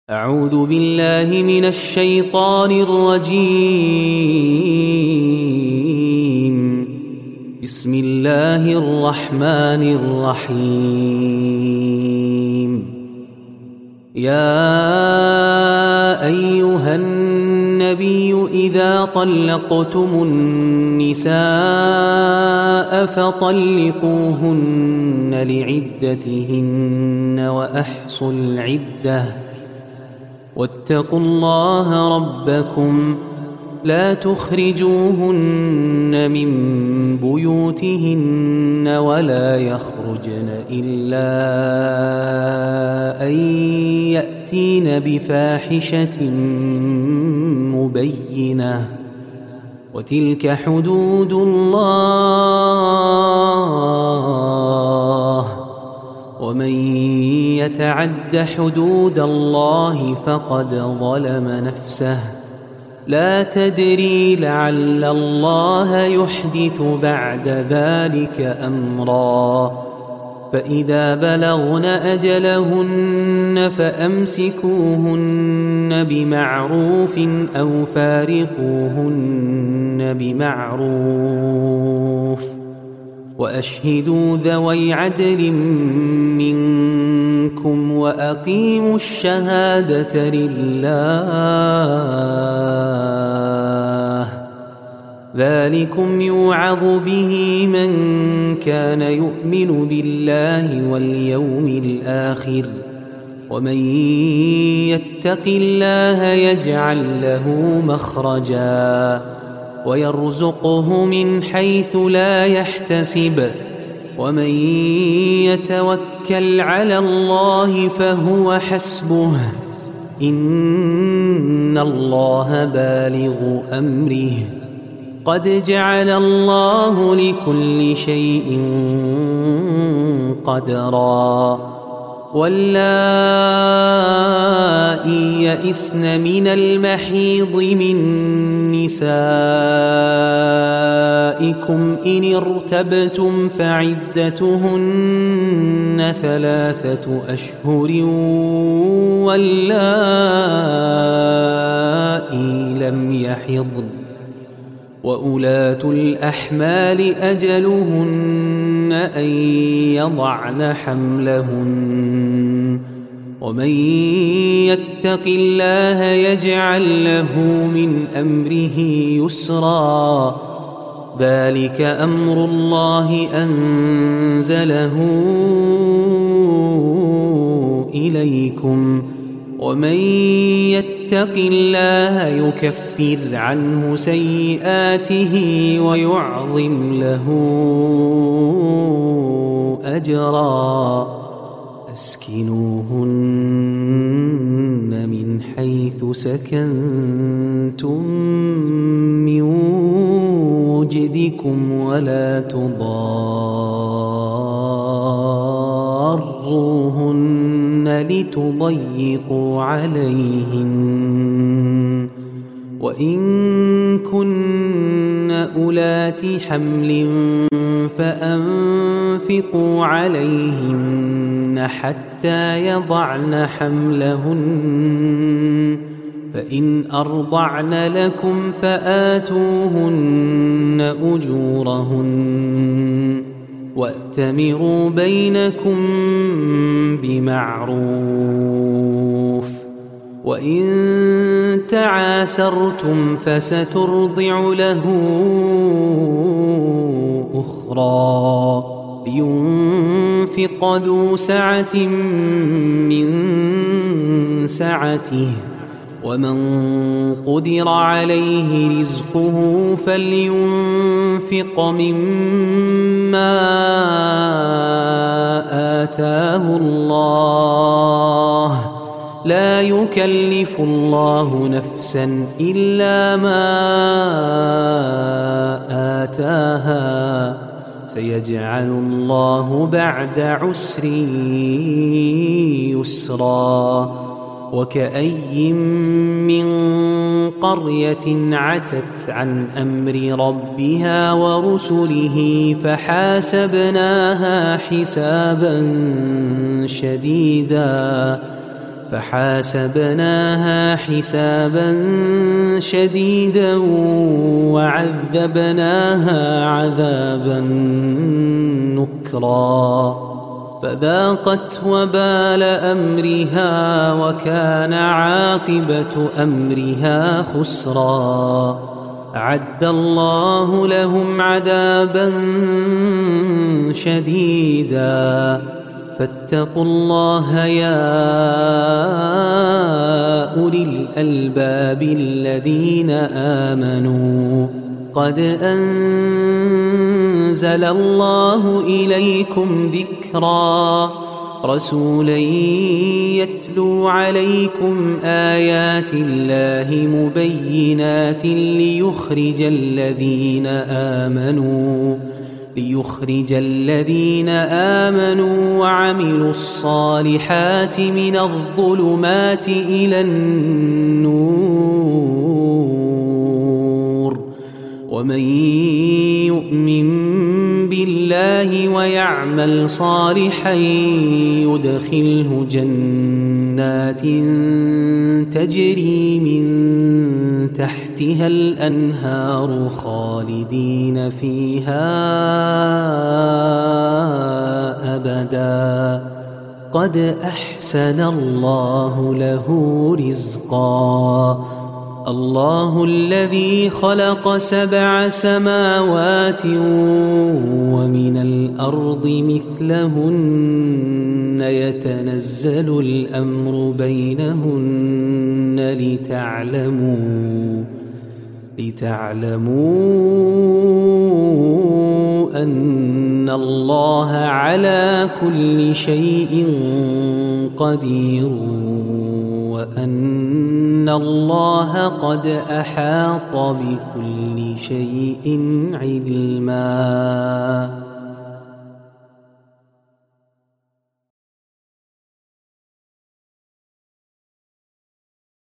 أعوذ بالله من الشيطان الرجيم. بسم الله الرحمن الرحيم. يا أيها النبي إذا طلقتم النساء فطلقوهن لعدتهن وأحصوا العدة واتقوا الله ربكم لا تخرجوهن من بيوتهن ولا يخرجن إلا أن يأتين بفاحشة مبينة وتلك حدود الله ومن يتعد حدود الله فقد ظلم نفسه لا تدري لعل الله يحدث بعد ذلك أمرا فإذا بلغن أجلهن فأمسكوهن بمعروف أو فارقوهن بمعروف وأشهدوا ذوي عدل منكم وأقيموا الشهادة لله ذلكم يوعظ به من كان يؤمن بالله واليوم الآخر ومن يتق الله يجعل له مخرجا ويرزقه من حيث لا يحتسب ومن يتوكل على الله فهو حسبه إن الله بالغ أمره قد جعل الله لكل شيء قدرا واللائي يئسن من المحيض من نسائكم إن ارتبتم فعدتهن 3 أشهر واللائي لم يحضن وأولاة الأحمال أجلهن أن يضعن حملهن ومن يتق الله يجعل له من أمره يسرا ذلك أمر الله أنزله إليكم ومن يتق الله يكفر عنه سيئاته ويعظم له أجرا أسكنوهن من حيث سكنتم من وجدكم ولا تضاروهن لتضيقوا عليهن وإن كن أولات حمل فأنفقوا عليهن حتى يضعن حملهن فإن أرضعن لكم فآتوهن أجورهن وأتمروا بينكم بمعروف وإن تعاسرتم فسترضع له أخرى لينفق ذو سعة من سعته ومن قدر عليه رزقه فلينفق مما آتاه الله لا يكلف الله نفسا إلا ما آتاها سيجعل الله بعد عسر يسرا وكأي من قرية عتت عن أمر ربها ورسله فحاسبناها حسابا شديدا فحاسبناها حسابا شديدا وعذبناها عذابا نكرا فذاقت وبال أمرها وكان عاقبة أمرها خسرا أعد الله لهم عذابا شديدا فاتقوا الله يا أولي الألباب الذين آمنوا قد أنزل الله إليكم ذكرا رسولا يتلو عليكم آيات الله مبينات ليخرج الذين آمنوا وعملوا الصالحات من الظلمات إلى النور ومن يؤمن بالله ويعمل صالحا يدخله جنات تجري من تحتها الأنهار خالدين فيها أبدا قد أحسن الله له رزقا الله الذي خلق 7 سماوات ومن الأرض مثلهن يتنزل الأمر بينهن لتعلموا أن الله على كل شيء قدير وأن الله قد أحاط بكل شيء علما